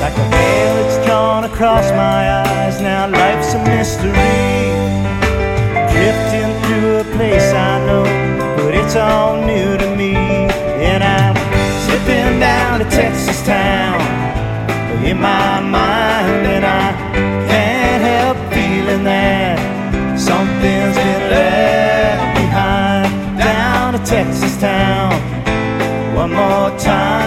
like a veil that's drawn across my eyes. Now life's a mystery, drifting through a place I know, but it's all new to me. And I'm zipping down to Texas town in my mind, and I can't help feeling that something's been left behind. Down to Texas town one more time.